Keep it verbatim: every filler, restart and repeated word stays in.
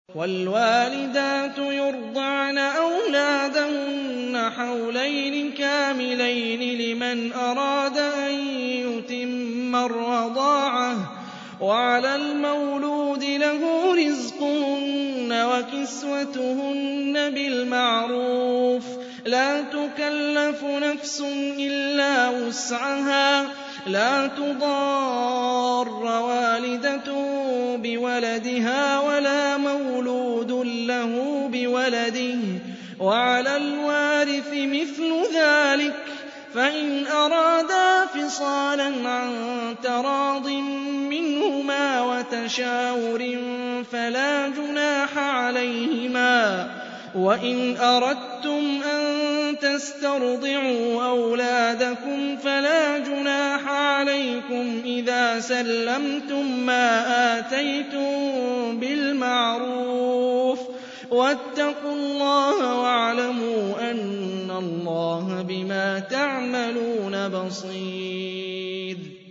وَالْوَالِدَاتُ يُرْضِعْنَ أَوْلَادَهُنَّ حَوْلَيْنِ كَامِلَيْنِ لِمَنْ أَرَادَ أَن يُتِمَّ الرَّضَاعَةَ ۚ وَعَلَى الْمَوْلُودِ لَهُ رِزْقُهُنَّ وَكِسْوَتُهُنَّ بِالْمَعْرُوفِ ۚ لَا تُكَلَّفُ نَفْسٌ إِلَّا وُسْعَهَا ۚ لَا تُضَارَّ وَالِدَةٌ بِوَلَدِهَا وَلَا مَوْلُودٌ لَّهُ بِوَلَدِهِ ۚ وَعَلَى الْوَارِثِ مِثْلُ ذَٰلِكَ ۗ فَإِنْ أَرَادَا فِصَالًا عَن تَرَاضٍ مِّنْهُمَا وَتَشَاوُرٍ فَلَا جُنَاحَ عَلَيْهِمَا ۗ وَإِنْ أَرَدتُّمْ أَن تَسْتَرْضِعُوا أَوْلَادَكُمْ فَلَا جُنَاحَ عَلَيْكُمْ إِذَا سَلَّمْتُم مَّا آتَيْتُم بِالْمَعْرُوفِ ۗ وَاتَّقُوا اللَّهَ وَاعْلَمُوا أَنَّ اللَّهَ بِمَا تَعْمَلُونَ بَصِيرٌ